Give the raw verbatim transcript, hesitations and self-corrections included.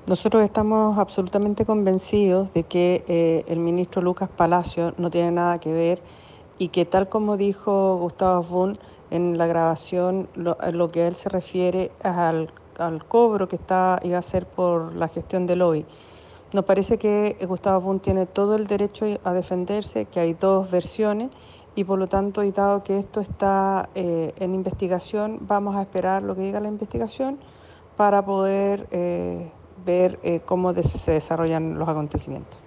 Nosotros estamos absolutamente convencidos de que eh, el ministro Lucas Palacio no tiene nada que ver y que tal como dijo Gustavo Bun en la grabación, lo, a lo que a él se refiere al, al cobro que está, iba a hacer por la gestión del hoy. Nos parece que Gustavo Bun tiene todo el derecho a defenderse, que hay dos versiones y por lo tanto, y dado que esto está eh, en investigación, vamos a esperar lo que diga la investigación para poder eh, ver eh, cómo se desarrollan los acontecimientos.